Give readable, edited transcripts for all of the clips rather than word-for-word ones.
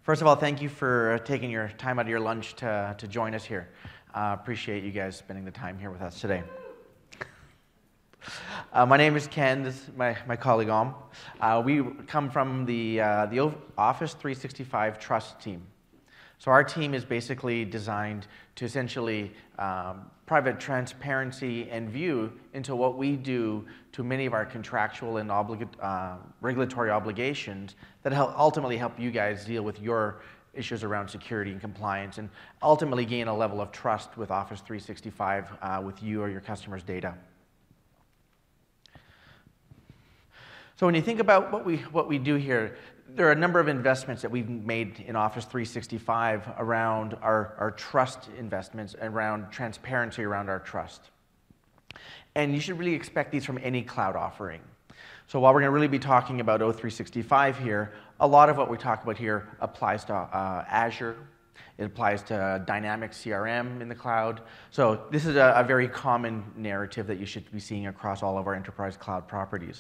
First of all, thank you for taking your time out of your lunch to join us here. Appreciate you guys spending the time here with us today. My name is Ken. This is my colleague Om. We come from the Office 365 Trust team. So our team is basically designed to essentially provide transparency and view into what we do to many of our contractual and regulatory obligations that ultimately help you guys deal with your issues around security and compliance and ultimately gain a level of trust with Office 365 with you or your customers' data. So when you think about what we do here, there are a number of investments that we've made in Office 365 around our trust investments, around transparency around our trust. And you should really expect these from any cloud offering. So while we're going to really be talking about O365 here, a lot of what we talk about here applies to Azure. It applies to Dynamics CRM in the cloud. So this is a very common narrative that you should be seeing across all of our enterprise cloud properties.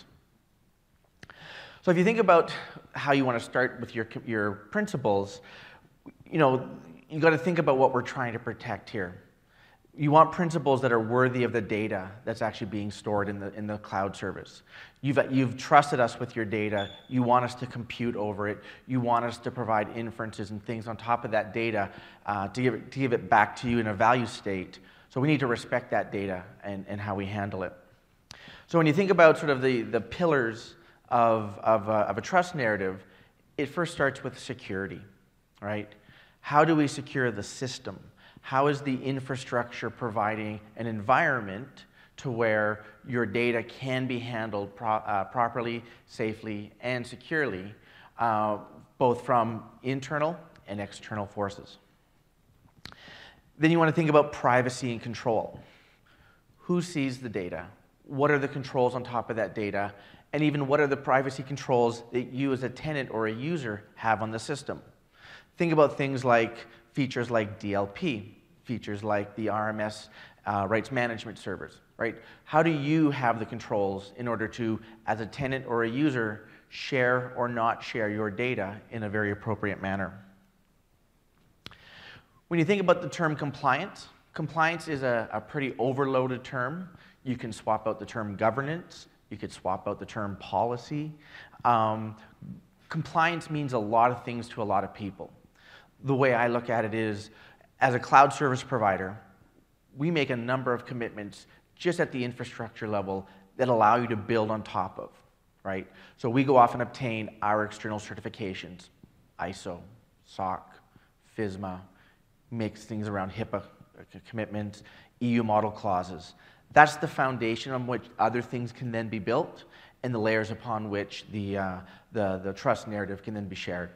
So if you think about how you want to start with your principles, you got to think about what we're trying to protect here. You want principles that are worthy of the data that's actually being stored in the cloud service. You've trusted us with your data. You want us to compute over it. You want us to provide inferences and things on top of that data to give it back to you in a value state. So we need to respect that data and how we handle it. So when you think about sort of the pillars of a trust narrative, it first starts with security, right? How do we secure the system? How is the infrastructure providing an environment to where your data can be handled properly, safely, and securely, both from internal and external forces? Then you want to think about privacy and control. Who sees the data? What are the controls on top of that data? And even what are the privacy controls that you as a tenant or a user have on the system? Think about things like features like DLP, features like the RMS rights management servers, right? How do you have the controls in order to, as a tenant or a user, share or not share your data in a very appropriate manner? When you think about the term compliance, compliance is a pretty overloaded term. You can swap out the term governance. You could swap out the term policy. Compliance means a lot of things to a lot of people. The way I look at it is, as a cloud service provider, we make a number of commitments just at the infrastructure level that allow you to build on top of, right? So we go off and obtain our external certifications, ISO, SOC, FISMA, makes things around HIPAA commitments, EU model clauses. That's the foundation on which other things can then be built and the layers upon which the trust narrative can then be shared.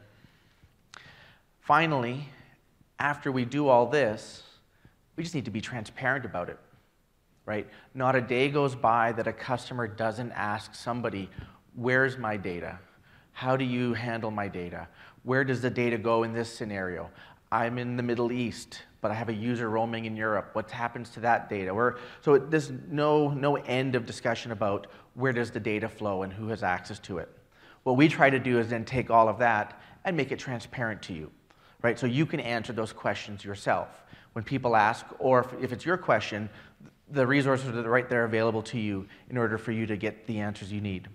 Finally, after we do all this, we just need to be transparent about it, right? Not a day goes by that a customer doesn't ask somebody, where's my data? How do you handle my data? Where does the data go in this scenario? I'm in the Middle East, but I have a user roaming in Europe. What happens to that data? So there's no end of discussion about where does the data flow and who has access to it. What we try to do is then take all of that and make it transparent to you, right? So you can answer those questions yourself. When people ask, or if it's your question, the resources are right there available to you in order for you to get the answers you need.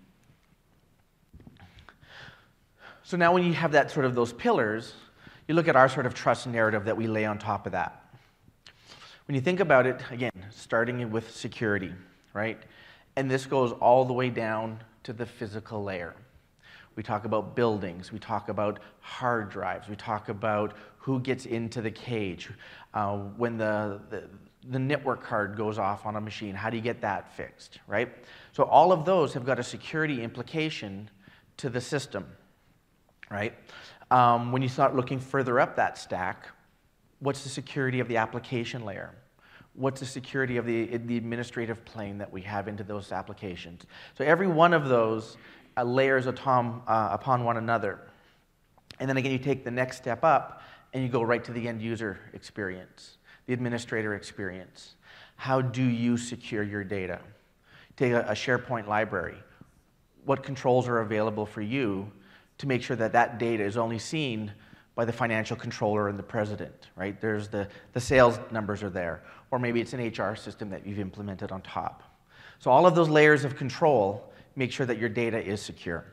So now when you have that sort of those pillars, you look at our sort of trust narrative that we lay on top of that. When you think about it, again, starting with security, right? And this goes all the way down to the physical layer. We talk about buildings, we talk about hard drives, we talk about who gets into the cage. When the network card goes off on a machine, how do you get that fixed, right? So all of those have got a security implication to the system, right? When you start looking further up that stack, what's the security of the application layer? What's the security of the administrative plane that we have into those applications? So every one of those layers upon one another. And then again, you take the next step up and you go right to the end user experience, the administrator experience. How do you secure your data? Take a SharePoint library. What controls are available for you to make sure that that data is only seen by the financial controller and the president, right? There's the sales numbers are there, or maybe it's an HR system that you've implemented on top. So all of those layers of control make sure that your data is secure.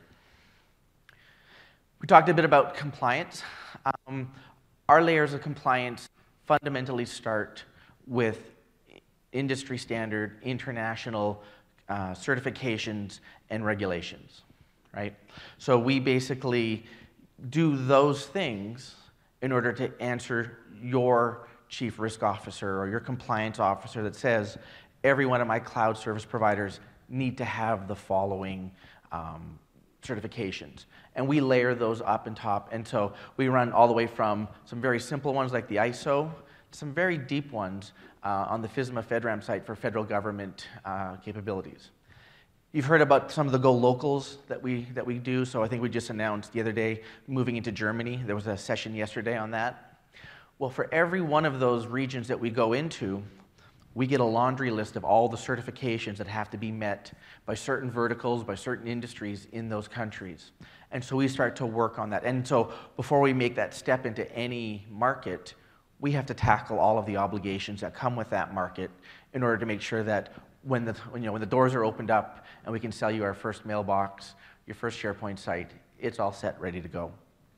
We talked a bit about compliance. Our layers of compliance fundamentally start with industry standard, international certifications and regulations, right? So we basically do those things in order to answer your chief risk officer or your compliance officer that says, every one of my cloud service providers need to have the following certifications. And we layer those up and top. And so we run all the way from some very simple ones like the ISO, to some very deep ones on the FISMA FedRAMP site for federal government capabilities. You've heard about some of the Go Locals that we do. So I think we just announced the other day moving into Germany. There was a session yesterday on that. Well, for every one of those regions that we go into, we get a laundry list of all the certifications that have to be met by certain verticals, by certain industries in those countries. And so we start to work on that. And so before we make that step into any market, we have to tackle all of the obligations that come with that market in order to make sure that when the doors are opened up and we can sell you our first mailbox, your first SharePoint site, it's all set, ready to go.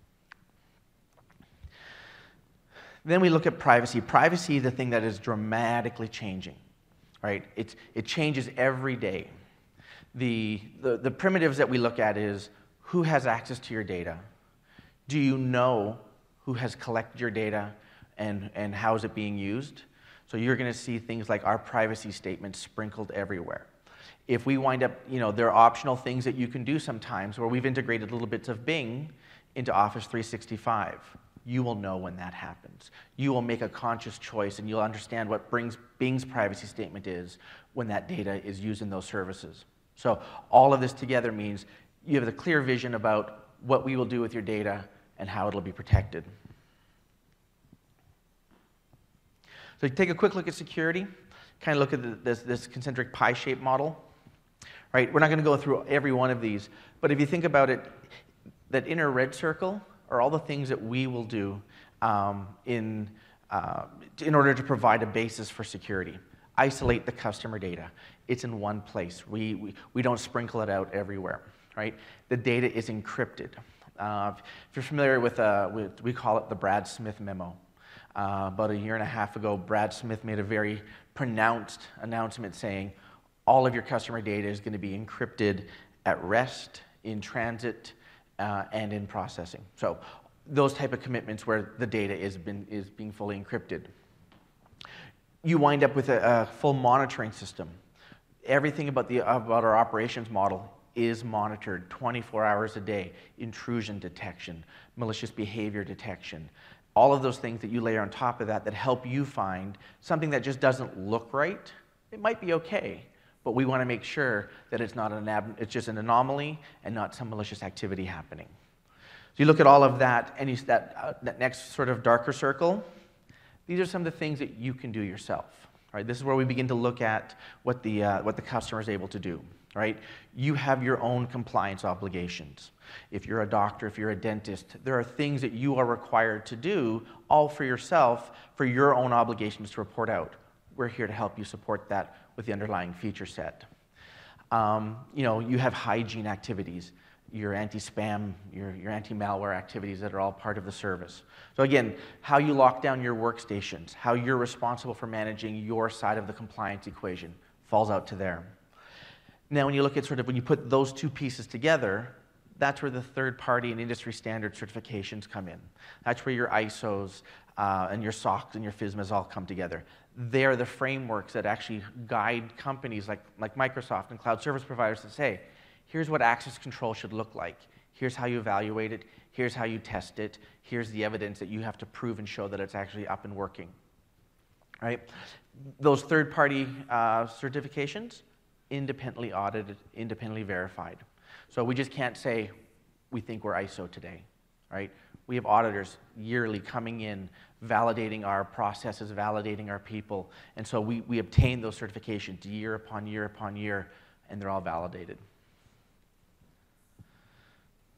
Then we look at privacy. Privacy is the thing that is dramatically changing, right? It changes every day. The primitives that we look at is who has access to your data? Do you know who has collected your data and how is it being used? So you're going to see things like our privacy statements sprinkled everywhere. If we wind up, there are optional things that you can do sometimes where we've integrated little bits of Bing into Office 365. You will know when that happens. You will make a conscious choice and you'll understand what Bing's privacy statement is when that data is used in those services. So all of this together means you have a clear vision about what we will do with your data and how it'll be protected. So take a quick look at security, kind of look at this concentric pie-shaped model. Right? We're not going to go through every one of these, but if you think about it, that inner red circle are all the things that we will do in order to provide a basis for security. Isolate the customer data. It's in one place. We don't sprinkle it out everywhere. Right? The data is encrypted. If you're familiar with we call it the Brad Smith memo. About a year and a half ago, Brad Smith made a very pronounced announcement saying all of your customer data is going to be encrypted at rest, in transit, and in processing. So those type of commitments where the data is being fully encrypted. You wind up with a full monitoring system. Everything about our operations model is monitored 24 hours a day. Intrusion detection, malicious behavior detection, all of those things that you layer on top of that help you find something that just doesn't look right. It might be okay, but we want to make sure that it's not it's just an anomaly and not some malicious activity happening. So you look at all of that, and you that next sort of darker circle. These are some of the things that you can do yourself. Right? This is where we begin to look at what the customer is able to do. Right? You have your own compliance obligations. If you're a doctor, if you're a dentist, there are things that you are required to do all for yourself for your own obligations to report out. We're here to help you support that with the underlying feature set. You have hygiene activities, your anti-spam, your anti-malware activities that are all part of the service. So again, how you lock down your workstations, how you're responsible for managing your side of the compliance equation falls out to there. Now, when you look at when you put those two pieces together, that's where the third-party and industry standard certifications come in. That's where your ISOs and your SOCs and your FISMAs all come together. They're the frameworks that actually guide companies like Microsoft and cloud service providers that say, here's what access control should look like. Here's how you evaluate it. Here's how you test it. Here's the evidence that you have to prove and show that it's actually up and working. Right? Those third-party certifications, independently audited, independently verified. So we just can't say we think we're ISO today, right? We have auditors yearly coming in, validating our processes, validating our people, and so we obtain those certifications year upon year upon year, and they're all validated.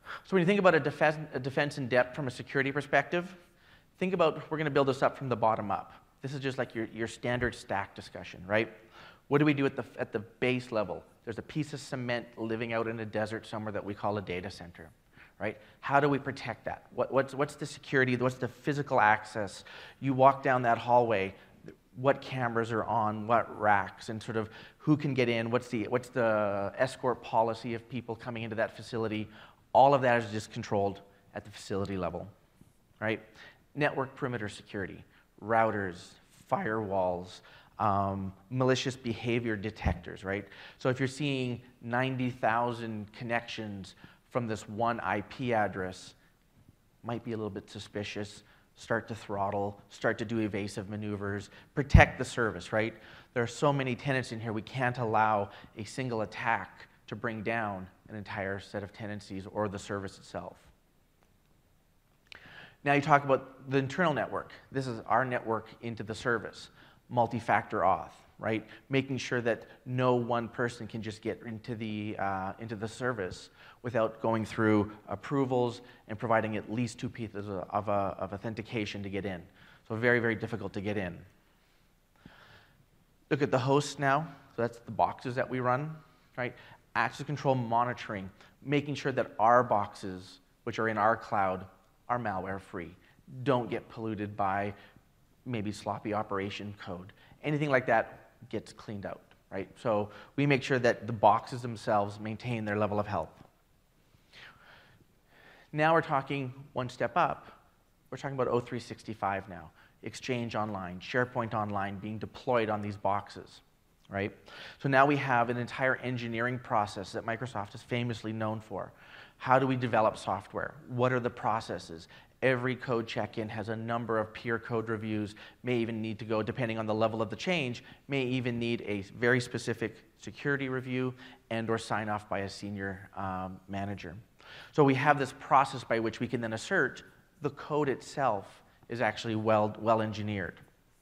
So when you think about a defense in depth from a security perspective, think about, we're going to build this up from the bottom up. This is just like your standard stack discussion, right? What do we do at the base level? There's a piece of cement living out in a desert somewhere that we call a data center, right? How do we protect that? What's the security? What's the physical access? You walk down that hallway, what cameras are on, what racks, and sort of who can get in, what's the escort policy of people coming into that facility? All of that is just controlled at the facility level, right? Network perimeter security, routers, firewalls, malicious behavior detectors, right? So if you're seeing 90,000 connections from this one IP address, might be a little bit suspicious, start to throttle, start to do evasive maneuvers, protect the service, right? There are so many tenants in here, we can't allow a single attack to bring down an entire set of tenancies or the service itself. Now you talk about the internal network. This is our network into the service. Multi-factor auth, right? Making sure that no one person can just get into the service without going through approvals and providing at least 2 pieces of authentication to get in. So very, very difficult to get in. Look at the hosts now. So that's the boxes that we run, right? Access control monitoring, making sure that our boxes, which are in our cloud, are malware-free, don't get polluted by maybe sloppy operation code. Anything like that gets cleaned out, right? So we make sure that the boxes themselves maintain their level of health. Now we're talking one step up. We're talking about O365 now. Exchange Online, SharePoint Online being deployed on these boxes, right? So now we have an entire engineering process that Microsoft is famously known for. How do we develop software? What are the processes? Every code check-in has a number of peer code reviews, may even need to go, depending on the level of the change, may even need a very specific security review and or sign off by a senior manager. So we have this process by which we can then assert the code itself is actually well engineered.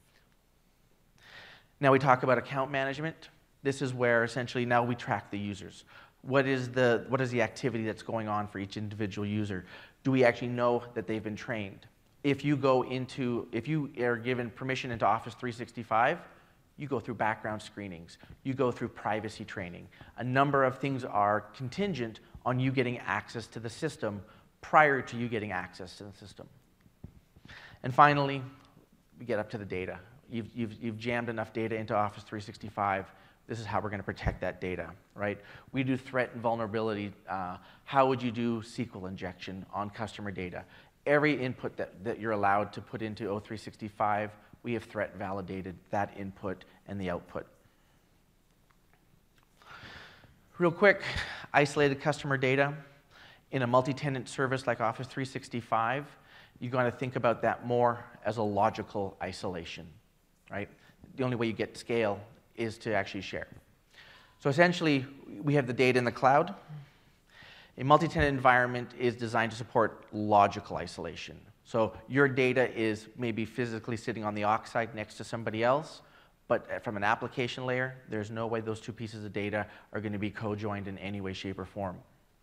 Now we talk about account management. This is where essentially now we track the users. What is the activity that's going on for each individual user? Do we actually know that they've been trained? If you are given permission into Office 365, you go through background screenings. You go through privacy training. A number of things are contingent on you getting access to the system prior to you getting access to the system. And finally, we get up to the data. You've jammed enough data into Office 365. This is how we're going to protect that data, right? We do threat and vulnerability. How would you do SQL injection on customer data? Every input that you're allowed to put into O365, we have threat validated that input and the output. Real quick, isolated customer data. In a multi-tenant service like Office 365, you're going to think about that more as a logical isolation, right? The only way you get scale is to actually share. So essentially, we have the data in the cloud. A multi-tenant environment is designed to support logical isolation. So your data is maybe physically sitting on the aux side next to somebody else, but from an application layer, there's no way those 2 pieces of data are going to be co-joined in any way, shape, or form.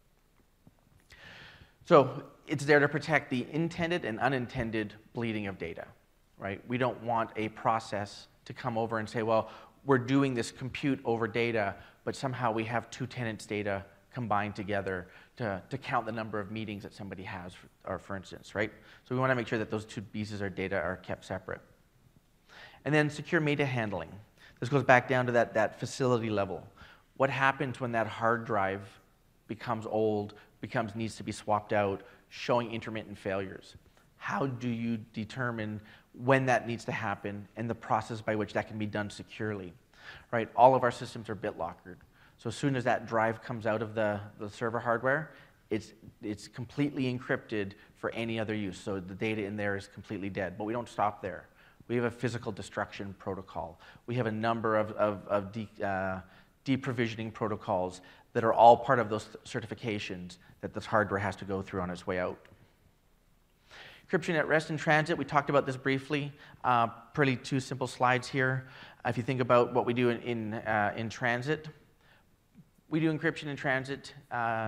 So it's there to protect the intended and unintended bleeding of data, right? We don't want a process to come over and say, well, we're doing this compute over data, but somehow we have 2 tenants' data combined together to count the number of meetings that somebody has, for instance, right? So we want to make sure that those 2 pieces of data are kept separate. And then secure media handling. This goes back down to that facility level. What happens when that hard drive becomes old, needs to be swapped out, showing intermittent failures? How do you determine when that needs to happen and the process by which that can be done securely, right? All of our systems are BitLockered. So as soon as that drive comes out of the server hardware, it's completely encrypted for any other use. So the data in there is completely dead. But we don't stop there. We have a physical destruction protocol. We have a number of deprovisioning protocols that are all part of those certifications that this hardware has to go through on its way out. Encryption at rest and transit, we talked about this briefly. Pretty 2 simple slides here. If you think about what we do in transit, we do encryption in transit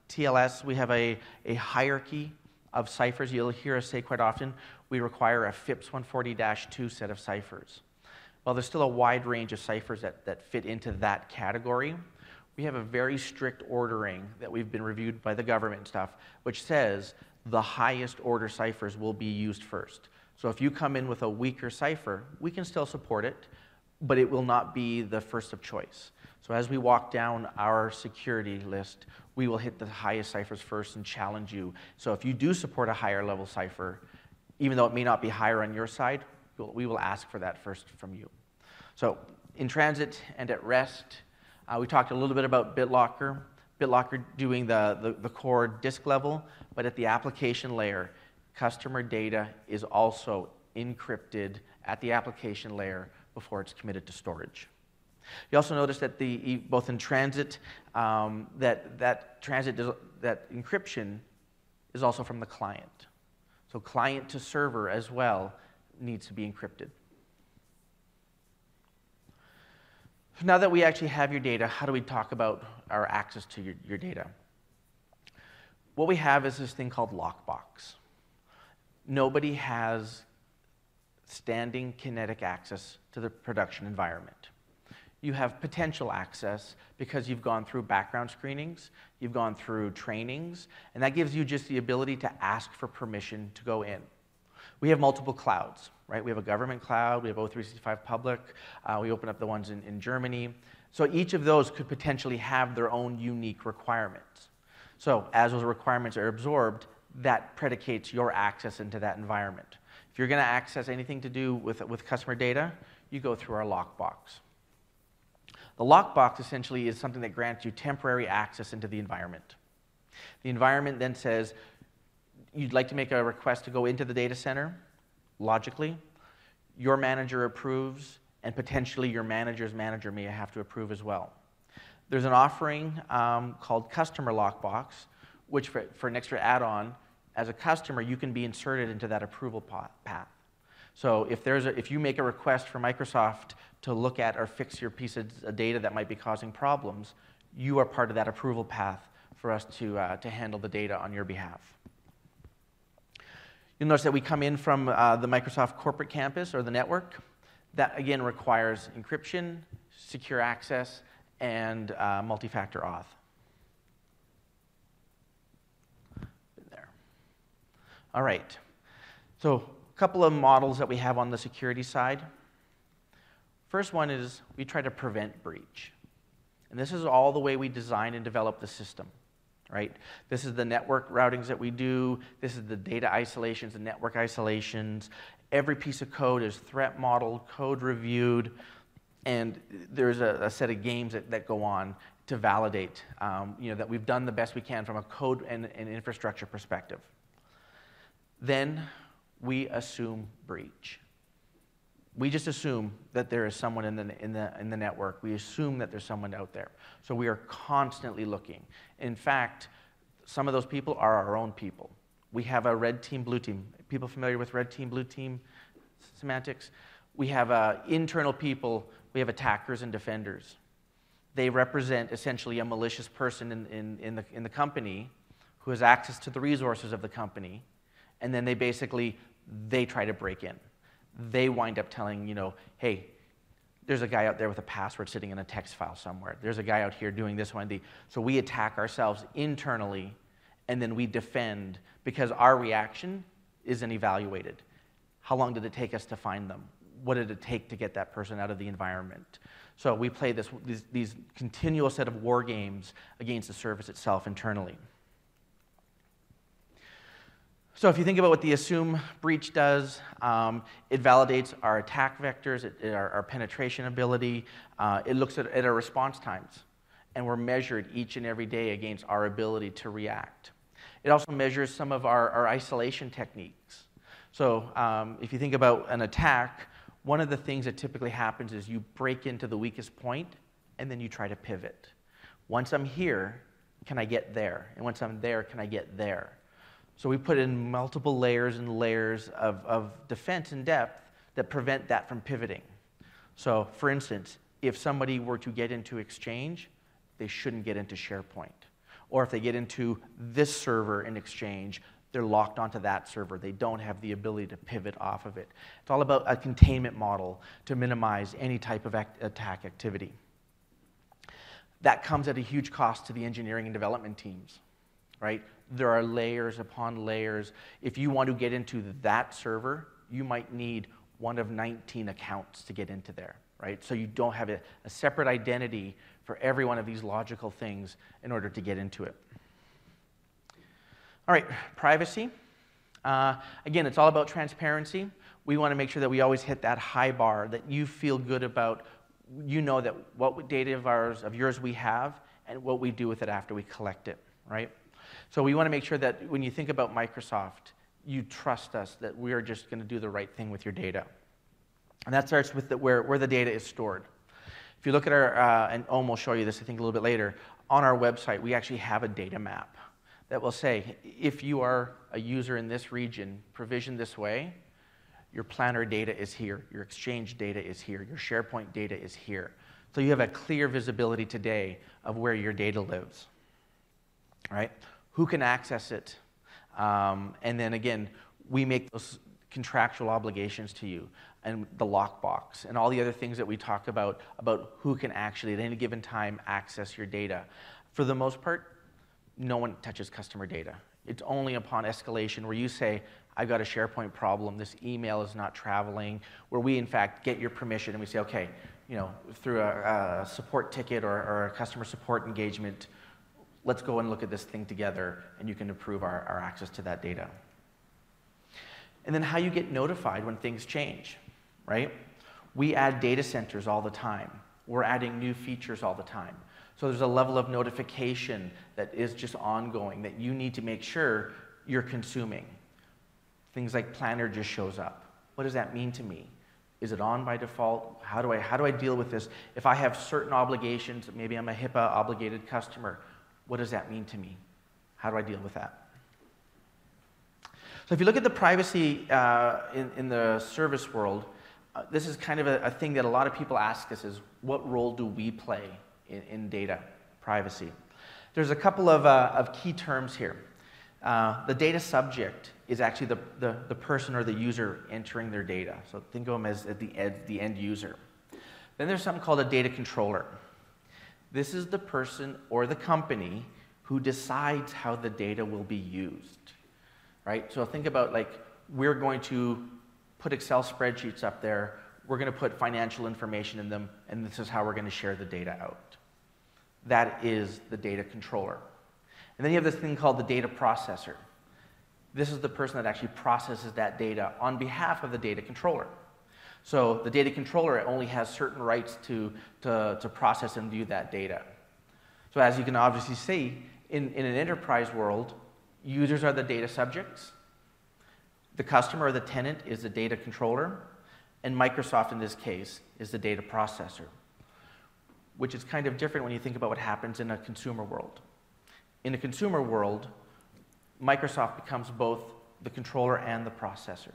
TLS, we have a hierarchy of ciphers. You'll hear us say quite often, we require a FIPS 140-2 set of ciphers. Well, there's still a wide range of ciphers that fit into that category. We have a very strict ordering that we've been reviewed by the government and stuff, which says the highest order ciphers will be used first. So if you come in with a weaker cipher, we can still support it, but it will not be the first of choice. So as we walk down our security list, we will hit the highest ciphers first and challenge you. So if you do support a higher level cipher, even though it may not be higher on your side, we will ask for that first from you. So in transit and at rest, we talked a little bit about BitLocker. BitLocker doing the core disk level, but at the application layer, customer data is also encrypted at the application layer before it's committed to storage. You also notice that both in transit, that encryption is also from the client. So client to server as well needs to be encrypted. Now that we actually have your data, how do we talk about our access to your data? What we have is this thing called Lockbox. Nobody has standing kinetic access to the production environment. You have potential access because you've gone through background screenings, you've gone through trainings, and that gives you just the ability to ask for permission to go in. We have multiple clouds, right? We have a government cloud, we have O365 public, we open up the ones in Germany. So each of those could potentially have their own unique requirements. So as those requirements are absorbed, that predicates your access into that environment. If you're going to access anything to do with customer data, you go through our Lockbox. The Lockbox essentially is something that grants you temporary access into the environment. The environment then says, you'd like to make a request to go into the data center, logically. Your manager approves, and potentially your manager's manager may have to approve as well. There's an offering called Customer Lockbox, which for an extra add-on, as a customer, you can be inserted into that approval path. So if you make a request for Microsoft to look at or fix your piece of data that might be causing problems, you are part of that approval path for us to handle the data on your behalf. You'll notice that we come in from the Microsoft corporate campus or the network. That, again, requires encryption, secure access, and multi-factor auth. There. All right. So a couple of models that we have on the security side. First one is we try to prevent breach. And this is all the way we design and develop the system. Right? This is the network routings that we do. This is the data isolations and network isolations. Every piece of code is threat modeled, code reviewed, and there's a set of games that go on to validate that we've done the best we can from a code and infrastructure perspective. Then we assume breach. We just assume that there is someone in the network. We assume that there's someone out there. So we are constantly looking. In fact, some of those people are our own people. We have a red team, blue team. People familiar with red team, blue team semantics? We have internal people. We have attackers and defenders. They represent essentially a malicious person in the company who has access to the resources of the company, and then they try to break in. They wind up telling, hey, there's a guy out there with a password sitting in a text file somewhere. There's a guy out here doing this one. So we attack ourselves internally, and then we defend because our reaction isn't evaluated. How long did it take us to find them? What did it take to get that person out of the environment? So we play these continual set of war games against the service itself internally. So if you think about what the assume breach does, it validates our attack vectors, our penetration ability. It looks at our response times, and we're measured each and every day against our ability to react. It also measures some of our isolation techniques. So if you think about an attack, one of the things that typically happens is you break into the weakest point, and then you try to pivot. Once I'm here, can I get there? And once I'm there, can I get there? So we put in multiple layers and layers of defense and depth that prevent that from pivoting. So for instance, if somebody were to get into Exchange, they shouldn't get into SharePoint. Or if they get into this server in Exchange, they're locked onto that server. They don't have the ability to pivot off of it. It's all about a containment model to minimize any type of attack activity. That comes at a huge cost to the engineering and development teams, right? There are layers upon layers. If you want to get into that server, you might need one of 19 accounts to get into there, right? So you don't have a separate identity for every one of these logical things in order to get into it. All right, privacy. Again, it's all about transparency. We want to make sure that we always hit that high bar, that you feel good about, you know that what data of yours we have and what we do with it after we collect it, right? So we want to make sure that when you think about Microsoft, you trust us that we are just going to do the right thing with your data. And that starts with where the data is stored. If you look at our, and Ohm will show you this I think a little bit later, on our website we actually have a data map that will say, if you are a user in this region, provisioned this way, your Planner data is here, your Exchange data is here, your SharePoint data is here. So you have a clear visibility today of where your data lives, right? Who can access it? And then again, we make those contractual obligations to you, and the lockbox, and all the other things that we talk about who can actually at any given time access your data. For the most part, no one touches customer data. It's only upon escalation where you say, I've got a SharePoint problem, this email is not traveling, where we in fact get your permission and we say, okay, through a support ticket or a customer support engagement, let's go and look at this thing together and you can approve our access to that data. And then how you get notified when things change, right? We add data centers all the time. We're adding new features all the time. So there's a level of notification that is just ongoing that you need to make sure you're consuming. Things like Planner just shows up. What does that mean to me? Is it on by default? How do I deal with this? If I have certain obligations, maybe I'm a HIPAA obligated customer, what does that mean to me? How do I deal with that? So if you look at the privacy in the service world, this is kind of a thing that a lot of people ask us is, what role do we play in data privacy? There's a couple of key terms here. The data subject is actually the person or the user entering their data. So think of them as the end user. Then there's something called a data controller. This is the person or the company who decides how the data will be used, right? So think about, like, we're going to put Excel spreadsheets up there, we're going to put financial information in them, and this is how we're going to share the data out. That is the data controller. And then you have this thing called the data processor. This is the person that actually processes that data on behalf of the data controller. So the data controller only has certain rights to process and view that data. So as you can obviously see, in an enterprise world, users are the data subjects, the customer or the tenant is the data controller, and Microsoft in this case is the data processor, which is kind of different when you think about what happens in a consumer world. In a consumer world, Microsoft becomes both the controller and the processor.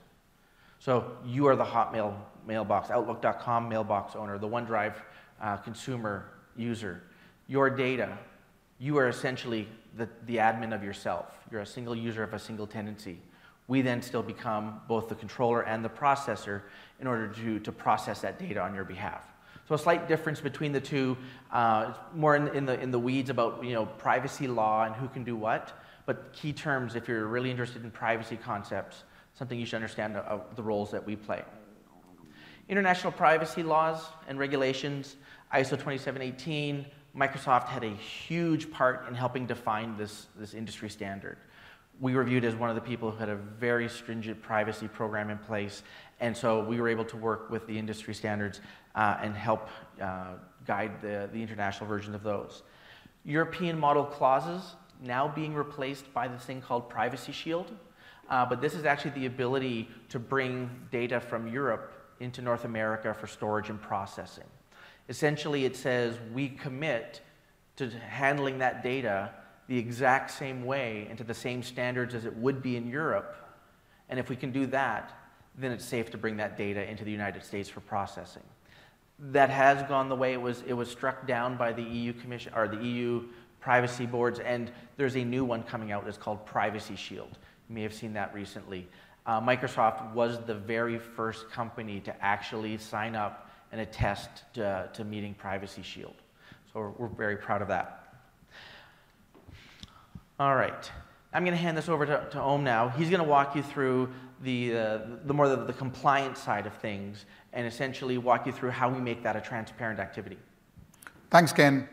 So you are the Hotmail mailbox, Outlook.com mailbox owner, the OneDrive consumer user. Your data, you are essentially the admin of yourself. You're a single user of a single tenancy. We then still become both the controller and the processor in order to process that data on your behalf. So a slight difference between the two, more in the weeds about privacy law and who can do what, but key terms if you're really interested in privacy concepts, something you should understand the roles that we play. International privacy laws and regulations, ISO 27718, Microsoft had a huge part in helping define this industry standard. We were viewed as one of the people who had a very stringent privacy program in place, and so we were able to work with the industry standards and help guide the international version of those. European model clauses now being replaced by this thing called Privacy Shield, but this is actually the ability to bring data from Europe into North America for storage and processing. Essentially, it says we commit to handling that data the exact same way and to the same standards as it would be in Europe, and if we can do that, then it's safe to bring that data into the United States for processing. That has gone the way it was struck down by the EU Commission or the EU privacy boards, and there's a new one coming out that's called Privacy Shield. You may have seen that recently. Microsoft was the very first company to actually sign up and attest to meeting Privacy Shield. So we're very proud of that. All right. I'm going to hand this over to Om now. He's going to walk you through the compliance side of things and essentially walk you through how we make that a transparent activity. Thanks, Ken.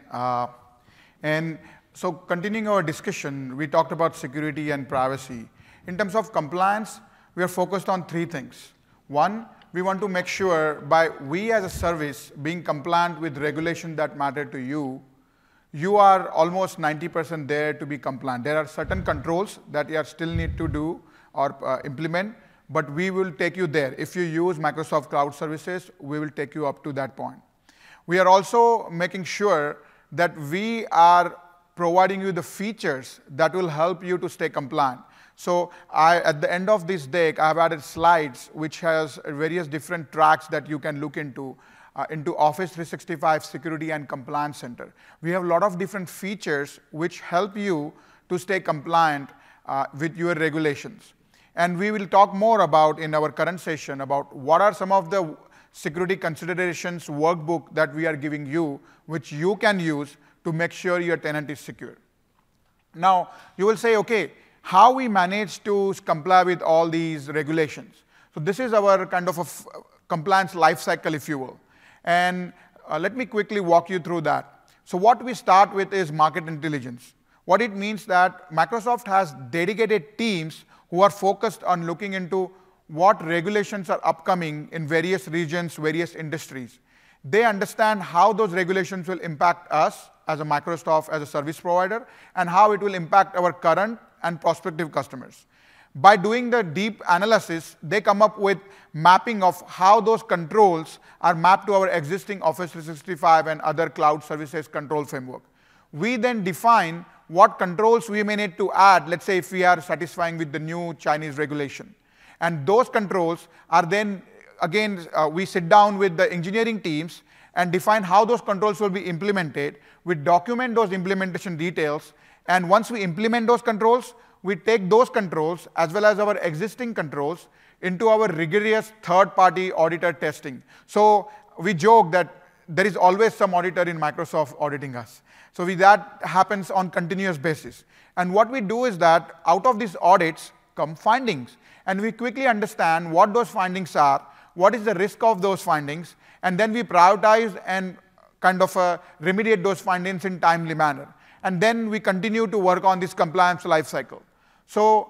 And so continuing our discussion, we talked about security and privacy. In terms of compliance, we are focused on three things. One, we want to make sure by we as a service being compliant with regulations that matter to you, you are almost 90% there to be compliant. There are certain controls that you still need to do or implement, but we will take you there. If you use Microsoft Cloud Services, we will take you up to that point. We are also making sure that we are providing you the features that will help you to stay compliant. So at the end of this deck, I've added slides which has various different tracks that you can look into Office 365 Security and Compliance Center. We have a lot of different features which help you to stay compliant with your regulations. And we will talk more about in our current session about what are some of the security considerations workbook that we are giving you, which you can use to make sure your tenant is secure. Now, you will say, okay, how we manage to comply with all these regulations. So this is our kind of a compliance life cycle, if you will. And let me quickly walk you through that. So what we start with is market intelligence. What it means that Microsoft has dedicated teams who are focused on looking into what regulations are upcoming in various regions, various industries. They understand how those regulations will impact us as a Microsoft, as a service provider, and how it will impact our current and prospective customers. By doing the deep analysis, they come up with mapping of how those controls are mapped to our existing Office 365 and other cloud services control framework. We then define what controls we may need to add, let's say if we are satisfying with the new Chinese regulation. And those controls are then, again, we sit down with the engineering teams and define how those controls will be implemented. We document those implementation details, and once we implement those controls, we take those controls as well as our existing controls into our rigorous third-party auditor testing. So we joke that there is always some auditor in Microsoft auditing us. So that happens on continuous basis. And what we do is that out of these audits come findings. And we quickly understand what those findings are, what is the risk of those findings, and then we prioritize and kind of remediate those findings in timely manner. And then we continue to work on this compliance life cycle. So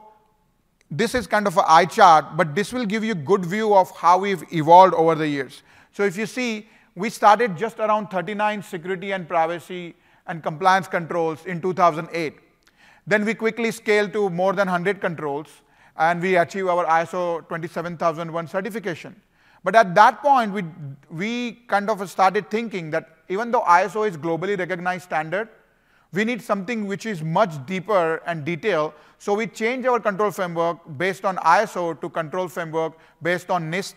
this is kind of an eye chart, but this will give you a good view of how we've evolved over the years. So if you see, we started just around 39 security and privacy and compliance controls in 2008. Then we quickly scaled to more than 100 controls, and we achieved our ISO 27001 certification. But at that point, we kind of started thinking that even though ISO is globally recognized standard, we need something which is much deeper and detailed. So we changed our control framework based on ISO to control framework based on NIST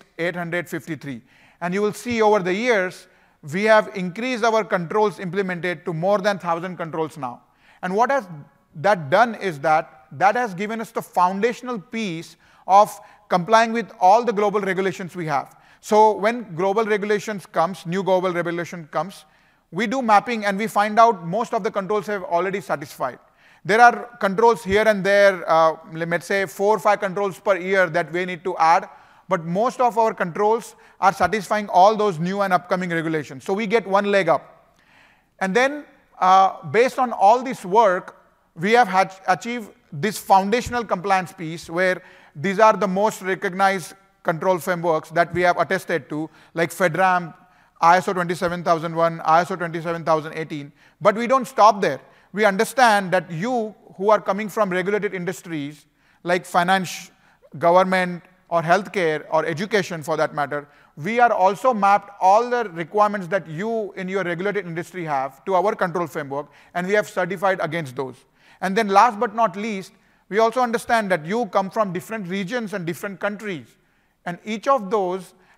853. And you will see over the years, we have increased our controls implemented to more than 1,000 controls now. And what has that done is that has given us the foundational piece of complying with all the global regulations we have. So when global regulations comes, new global regulation comes, we do mapping and we find out most of the controls have already satisfied. There are controls here and there, let's say 4 or 5 controls per year that we need to add, but most of our controls are satisfying all those new and upcoming regulations. So we get one leg up. And then based on all this work, we have achieved this foundational compliance piece where these are the most recognized control frameworks that we have attested to, like FedRAMP, ISO 27001, ISO 27018. But we don't stop there. We understand that you who are coming from regulated industries like finance, government, or healthcare, or education for that matter, we are also mapped all the requirements that you in your regulated industry have to our control framework, and we have certified against those. And then last but not least, we also understand that you come from different regions and different countries, and each of those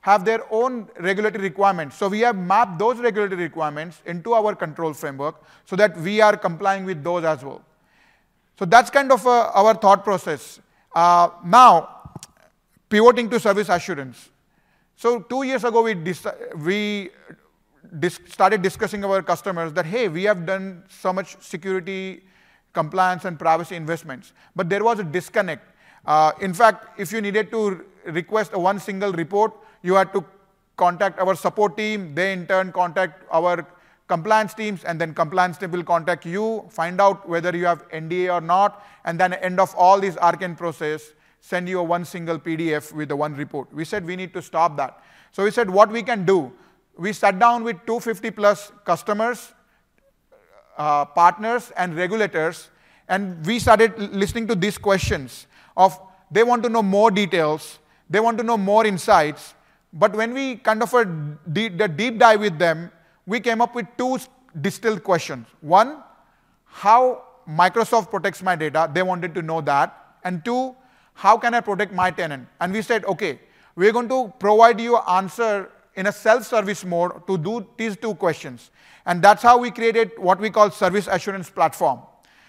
have their own regulatory requirements. So we have mapped those regulatory requirements into our control framework so that we are complying with those as well. So that's kind of our thought process. Now, pivoting to service assurance. So 2 years ago, we started discussing with our customers that, hey, we have done so much security, compliance, and privacy investments, but there was a disconnect. In fact, if you needed to request one single report, you had to contact our support team. They, in turn, contact our compliance teams, and then compliance team will contact you, find out whether you have NDA or not, and then at the end of all this arcane process, send you one single PDF with the one report. We said we need to stop that. So we said what we can do. We sat down with 250 plus customers, partners, and regulators, and we started listening to these questions of they want to know more details, they want to know more insights, but when we kind of did a deep dive with them, we came up with two distilled questions. One, how Microsoft protects my data, they wanted to know that, and two, how can I protect my tenant? And we said, okay, we're going to provide you an answer in a self-service mode to do these two questions. And that's how we created what we call Service Assurance Platform.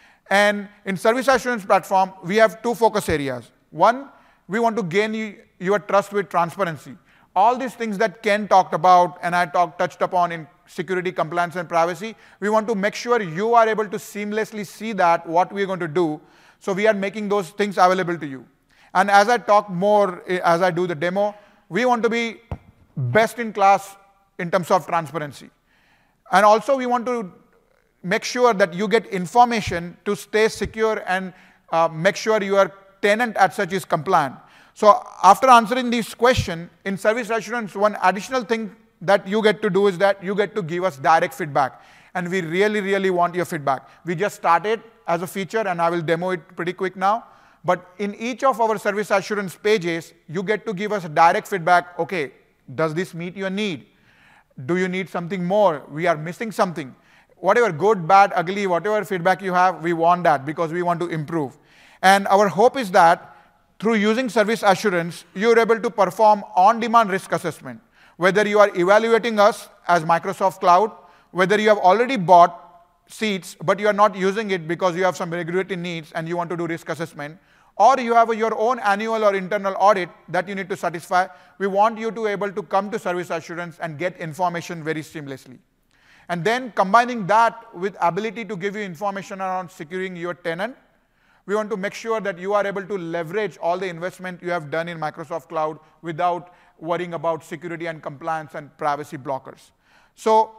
And in Service Assurance Platform, we have two focus areas. One, we want to gain your trust with transparency. All these things that Ken talked about and I touched upon in security, compliance, and privacy, we want to make sure you are able to seamlessly see that, what we're going to do. So we are making those things available to you. And as I talk more, as I do the demo, we want to be best in class in terms of transparency. And also we want to make sure that you get information to stay secure and make sure your tenant as such is compliant. So after answering this question, in service assurance, one additional thing that you get to do is that you get to give us direct feedback. And we really, really want your feedback. We just started as a feature, and I will demo it pretty quick now. But in each of our service assurance pages, you get to give us direct feedback. Okay, does this meet your need? Do you need something more? We are missing something. Whatever good, bad, ugly, whatever feedback you have, we want that because we want to improve. And our hope is that through using service assurance, you're able to perform on-demand risk assessment. Whether you are evaluating us as Microsoft Cloud, whether you have already bought seats, but you are not using it because you have some regulatory needs and you want to do risk assessment, or you have your own annual or internal audit that you need to satisfy, we want you to be able to come to service assurance and get information very seamlessly. And then combining that with ability to give you information around securing your tenant, we want to make sure that you are able to leverage all the investment you have done in Microsoft Cloud without worrying about security and compliance and privacy blockers. So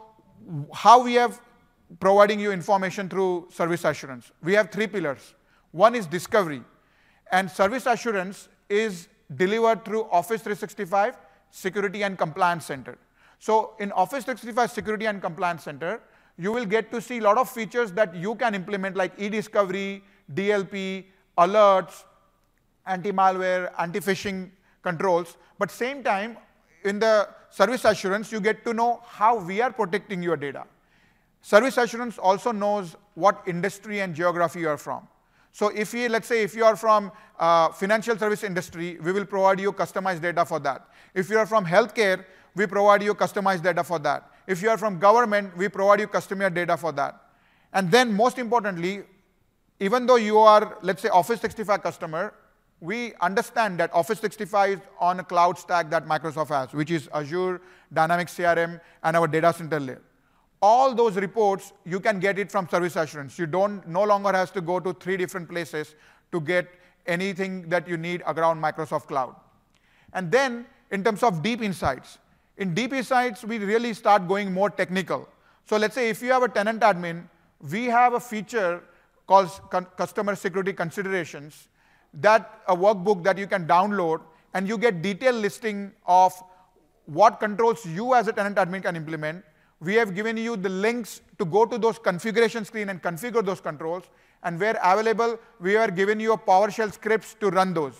how we have providing you information through service assurance? We have three pillars. One is discovery. And service assurance is delivered through Office 365 Security and Compliance Center. So in Office 365 Security and Compliance Center, you will get to see a lot of features that you can implement like e-discovery, DLP, alerts, anti-malware, anti-phishing controls. But same time, in the service assurance, you get to know how we are protecting your data. Service assurance also knows what industry and geography you are from. So if let's say if you are from financial service industry, we will provide you customized data for that. If you are from healthcare, we provide you customized data for that. If you are from government, we provide you customized data for that. And then most importantly, even though you are, let's say, Office 365 customer, we understand that Office 365 is on a cloud stack that Microsoft has, which is Azure, Dynamics CRM, and our data center layer. All those reports, you can get it from service assurance. You no longer have to go to 3 different places to get anything that you need around Microsoft Cloud. And then, in terms of deep insights, in deep insights, we really start going more technical. So let's say if you have a tenant admin, we have a feature called Customer Security Considerations, that a workbook that you can download, and you get detailed listing of what controls you as a tenant admin can implement. We have given you the links to go to those configuration screen and configure those controls. And where available, we are giving you a PowerShell scripts to run those.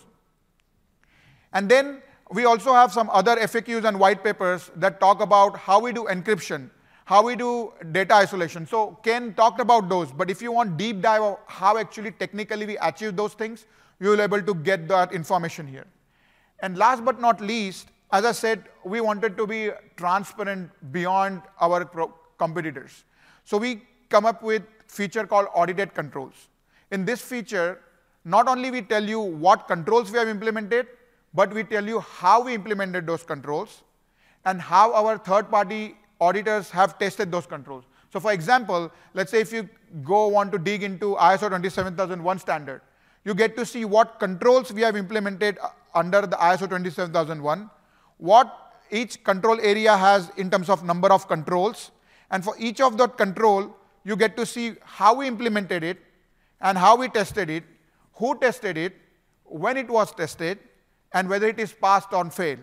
And then we also have some other FAQs and white papers that talk about how we do encryption, how we do data isolation. So Ken talked about those, but if you want deep dive of how actually technically we achieve those things, you will be able to get that information here. And last but not least, as I said, we wanted to be transparent beyond our competitors. So we come up with a feature called audited controls. In this feature, not only we tell you what controls we have implemented, but we tell you how we implemented those controls and how our third-party auditors have tested those controls. So for example, let's say if you want to dig into ISO 27001 standard, you get to see what controls we have implemented under the ISO 27001, what each control area has in terms of number of controls, and for each of that control, you get to see how we implemented it and how we tested it, who tested it, when it was tested, and whether it is passed or failed.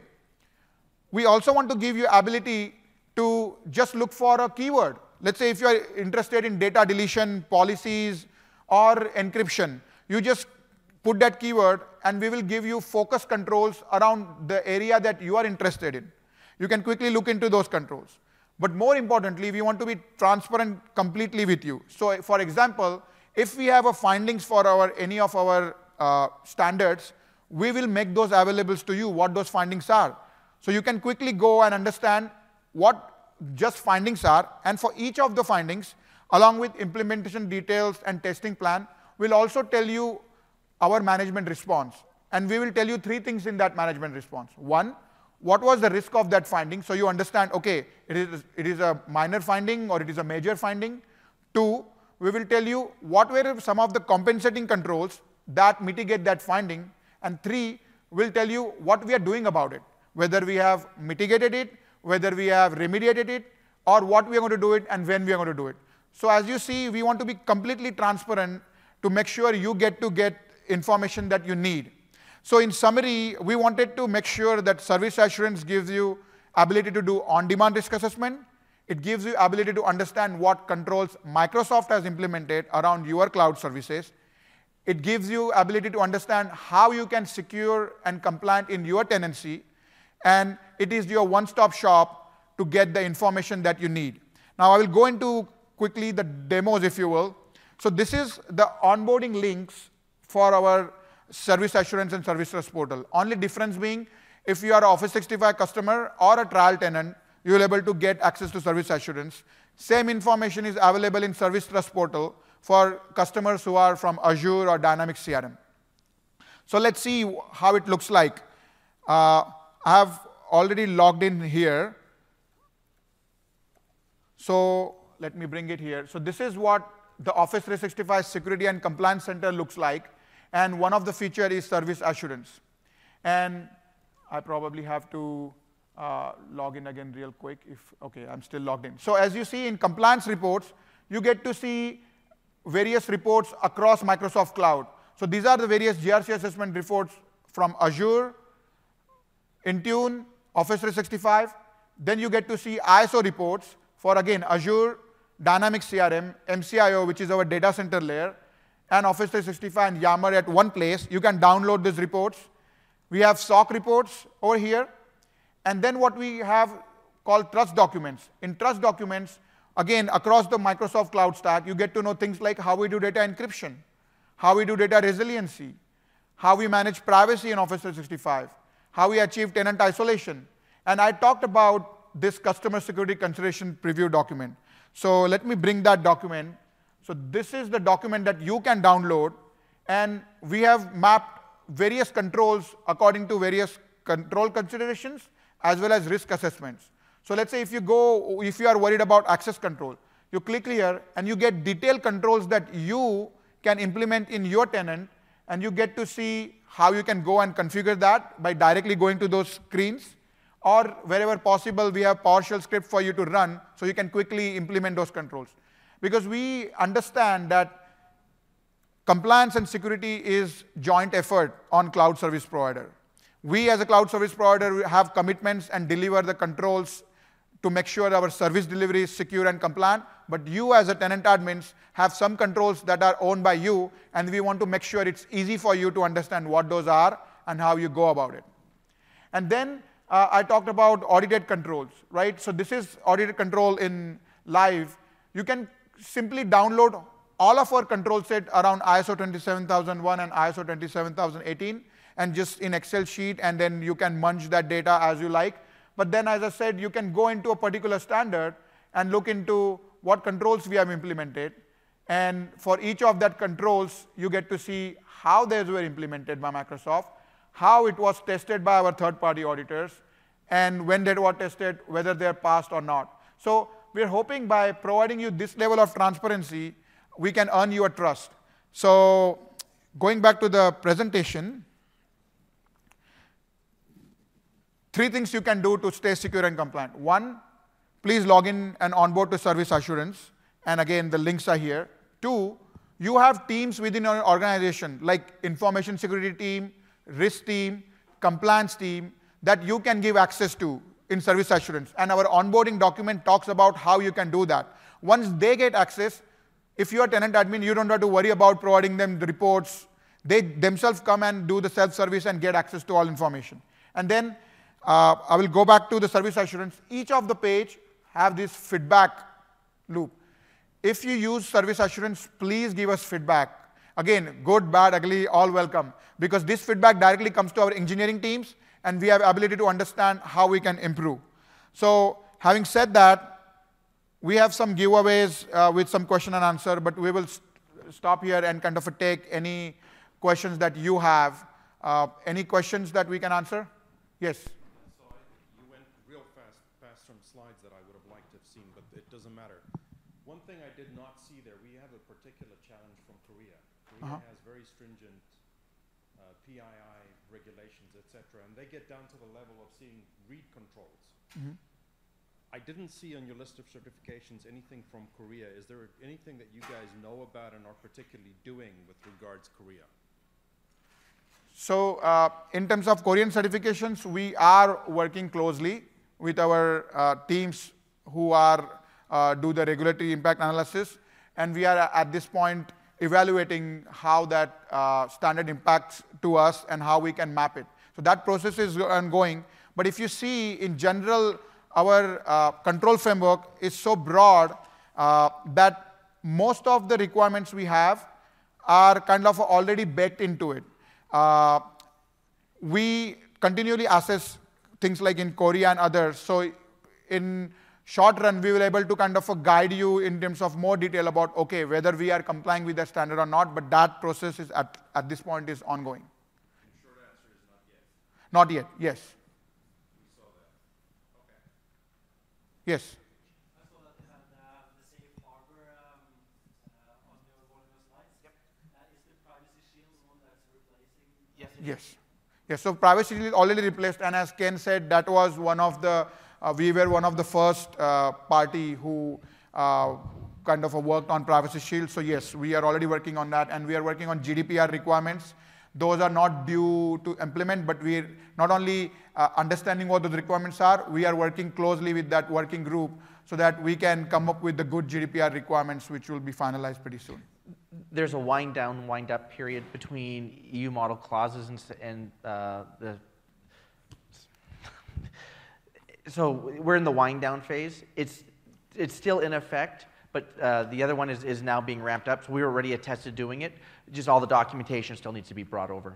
We also want to give you ability to just look for a keyword. Let's say if you are interested in data deletion, policies, or encryption, you just put that keyword and we will give you focus controls around the area that you are interested in. You can quickly look into those controls. But more importantly, we want to be transparent completely with you. So for example, if we have a findings for any of our standards, we will make those available to you, what those findings are. So you can quickly go and understand what just findings are, and for each of the findings, along with implementation details and testing plan, we'll also tell you our management response. And we will tell you 3 things in that management response. 1, what was the risk of that finding? So you understand, okay, it is a minor finding or it is a major finding. 2, we will tell you what were some of the compensating controls that mitigate that finding. And 3, we'll tell you what we are doing about it, whether we have mitigated it, whether we have remediated it, or what we are going to do it and when we are going to do it. So as you see, we want to be completely transparent to make sure you get information that you need. So in summary, we wanted to make sure that service assurance gives you ability to do on-demand risk assessment. It gives you ability to understand what controls Microsoft has implemented around your cloud services. It gives you ability to understand how you can secure and compliant in your tenancy. And it is your one-stop shop to get the information that you need. Now I will go into quickly the demos, if you will. So this is the onboarding links for our service assurance and service trust portal. Only difference being, if you are an Office 365 customer or a trial tenant, you will be able to get access to service assurance. Same information is available in service trust portal for customers who are from Azure or Dynamics CRM. So let's see how it looks like. I have already logged in here. So let me bring it here. So this is what the Office 365 Security and Compliance Center looks like. And one of the features is service assurance. And I probably have to log in again real quick. Okay, I'm still logged in. So as you see in compliance reports, you get to see various reports across Microsoft Cloud. So these are the various GRC assessment reports from Azure, Intune, Office 365. Then you get to see ISO reports for, again, Azure, Dynamics CRM, MCIO, which is our data center layer, and Office 365 and Yammer at one place. You can download these reports. We have SOC reports over here. And then what we have called trust documents. In trust documents, again, across the Microsoft Cloud stack, you get to know things like how we do data encryption, how we do data resiliency, how we manage privacy in Office 365, how we achieve tenant isolation. And I talked about this customer security consideration preview document. So let me bring that document. So this is the document that you can download. And we have mapped various controls according to various control considerations as well as risk assessments. So let's say if you are worried about access control, you click here and you get detailed controls that you can implement in your tenant, and you get to see how you can go and configure that by directly going to those screens, or wherever possible, we have PowerShell script for you to run so you can quickly implement those controls. Because we understand that compliance and security is joint effort on cloud service provider. We as a cloud service provider have commitments and deliver the controls to make sure our service delivery is secure and compliant, but you as a tenant admins have some controls that are owned by you, and we want to make sure it's easy for you to understand what those are and how you go about it. And then I talked about audited controls, right? So this is audited control in live. You can simply download all of our control set around ISO 27001 and ISO 27018, and just in Excel sheet, and then you can munch that data as you like. But then, as I said, you can go into a particular standard and look into what controls we have implemented. And for each of that controls, you get to see how those were implemented by Microsoft, how it was tested by our third-party auditors, and when they were tested, whether they're passed or not. So we're hoping by providing you this level of transparency, we can earn your trust. So going back to the presentation, 3 things you can do to stay secure and compliant. 1, please log in and onboard to Service Assurance. And again, the links are here. 2, you have teams within your organization, like information security team, risk team, compliance team, that you can give access to in Service Assurance. And our onboarding document talks about how you can do that. Once they get access, if you are tenant admin, you don't have to worry about providing them the reports. They themselves come and do the self-service and get access to all information. And then I will go back to the Service Assurance. Each of the page have this feedback loop. If you use Service Assurance, please give us feedback. Again, good, bad, ugly, all welcome. Because this feedback directly comes to our engineering teams, and we have ability to understand how we can improve. So having said that, we have some giveaways with some question and answer, but we will stop here and kind of take any questions that you have. Any questions that we can answer? Yes? So you went real fast past some slides that I would have liked to have seen, but it doesn't matter. One thing I did not see there, we have a particular challenge from Korea. Korea has very stringent PII regulations, etc., and they get down to the level of seeing read controls. I didn't see on your list of certifications anything from Korea. Is there anything that you guys know about and are particularly doing with regards Korea? So in terms of Korean certifications, we are working closely with our teams who are do the regulatory impact analysis, and we are at this point evaluating how that standard impacts to us and how we can map it. So that process is ongoing. But if you see, in general, our control framework is so broad that most of the requirements we have are kind of already baked into it. We continually assess things like in Korea and others. So in short run, we will be able to kind of guide you in terms of more detail about, okay, whether we are complying with the standard or not, but that process is at this point is ongoing. And short answer is not yet. Not yet, yes. We saw that. Okay. Yes. I saw that you had the safe harbor on one of your slides. Yep. Is the privacy shield one that's replacing? Yes. Yes. Yes, so privacy shield is already replaced, and as Ken said, that was one of the, we were one of the first party who kind of worked on privacy shield. So yes, we are already working on that, and we are working on GDPR requirements. Those are not due to implement, but we're not only understanding what those requirements are, we are working closely with that working group so that we can come up with the good GDPR requirements, which will be finalized pretty soon. There's a wind down, wind up period between EU model clauses and the. So we're in the wind down phase. It's still in effect, but the other one is now being ramped up. So we were already attested doing it. Just all the documentation still needs to be brought over.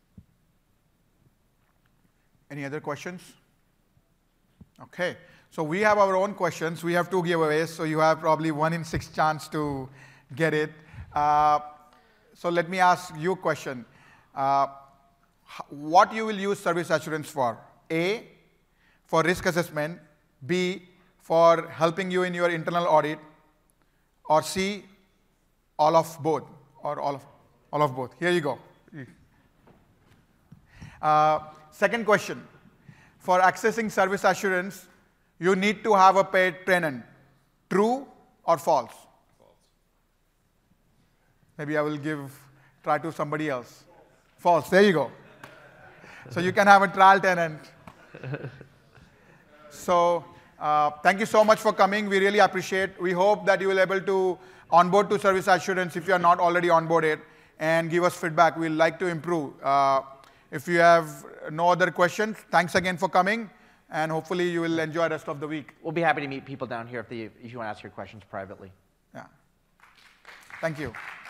Any other questions? Okay. So we have our own questions. We have 2 giveaways, so you have probably 1 in 6 chance to get it. So let me ask you a question. What you will use Service Assurance for? A, for risk assessment. B, for helping you in your internal audit. Or C, all of both, or all of both. Here you go. Second question. For accessing Service Assurance, you need to have a paid tenant. True or false? Maybe I will try to somebody else. False, there you go. So you can have a trial tenant. So thank you so much for coming. We really appreciate. We hope that you will be able to onboard to Service Assurance if you are not already onboarded, and give us feedback. We'd like to improve. If you have no other questions, thanks again for coming, and hopefully you will enjoy the rest of the week. We'll be happy to meet people down here if you want to ask your questions privately. Yeah. Thank you.